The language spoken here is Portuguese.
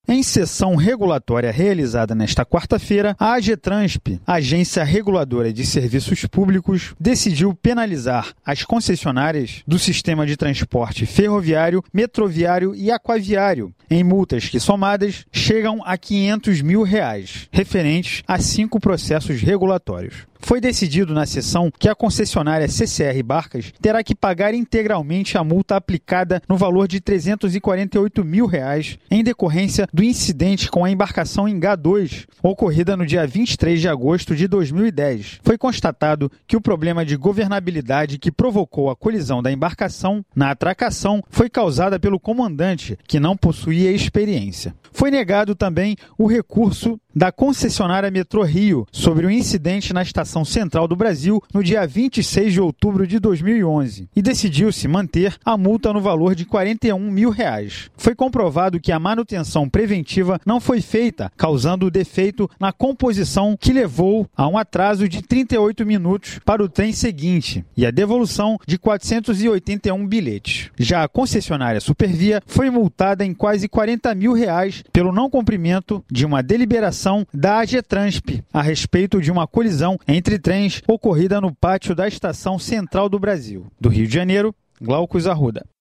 Em sessão regulatória realizada nesta quarta-feira, a AGETRANSP, Agência Reguladora de Serviços Públicos, decidiu penalizar as concessionárias do sistema de transporte ferroviário, metroviário e aquaviário em multas que, somadas, chegam a R$ 500 mil, referentes a 5 processos regulatórios. Foi decidido na sessão que a concessionária CCR Barcas terá que pagar integralmente a multa aplicada no valor de R$ 348 mil em decorrência do incidente com a embarcação Ingá 2, ocorrida no dia 23 de agosto de 2010. Foi constatado que o problema de governabilidade que provocou a colisão da embarcação na atracação foi causada pelo comandante, que não possuía experiência. Foi negado também o recurso da concessionária Metrô Rio sobre o incidente na Estação Central do Brasil no dia 26 de outubro de 2011 e decidiu-se manter a multa no valor de R$ 41 mil. Foi comprovado que a manutenção preventiva não foi feita, causando defeito na composição que levou a um atraso de 38 minutos para o trem seguinte e a devolução de 481 bilhetes. Já a concessionária Supervia foi multada em quase R$ 40 mil pelo não cumprimento de uma deliberação da AGETRANSP a respeito de uma colisão entre trens ocorrida no pátio da Estação Central do Brasil. Do Rio de Janeiro, Glaucus Arruda.